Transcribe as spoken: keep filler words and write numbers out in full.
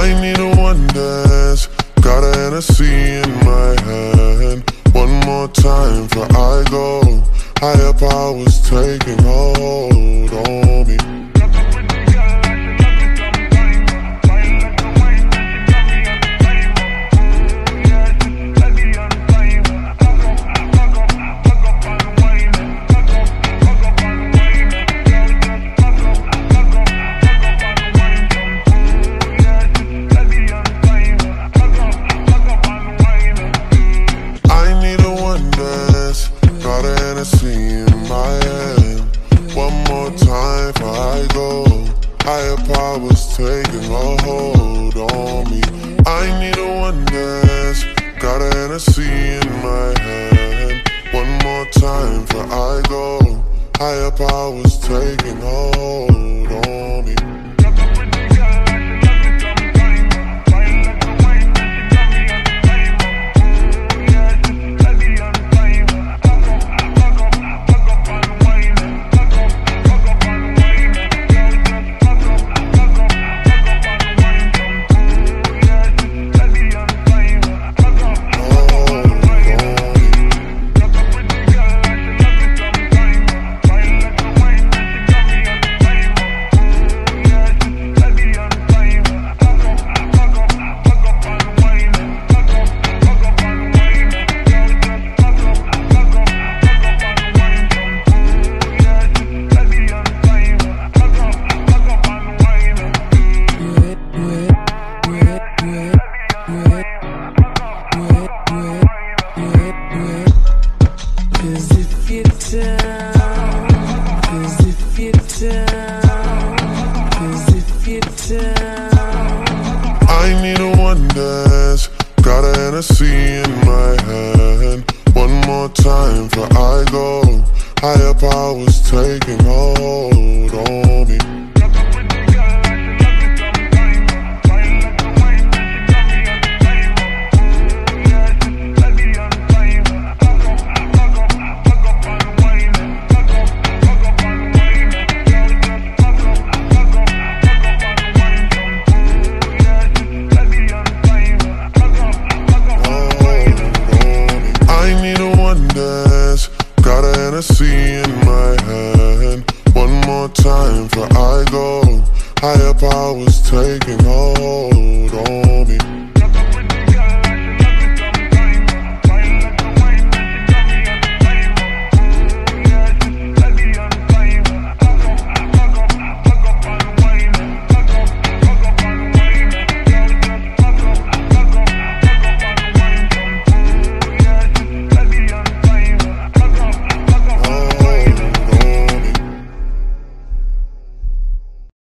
I need a one dance, got a Hennessy in my hand. One more time before I go. Higher powers taking hold on me. Got a Hennessy in my hand. One more time before I go. Higher powers taking a hold on me. I need a one dance. Got a Hennessy in my hand. One more time before I go. Higher powers taking hold on me. Cause if you're down, cause if you're down, cause if you're down. I need a one dance, got a Hennessy in my hand. One more time before I go. Higher powers taking hold on me. Got a Hennessy in my hand. One more time before I go. Higher powers taking hold.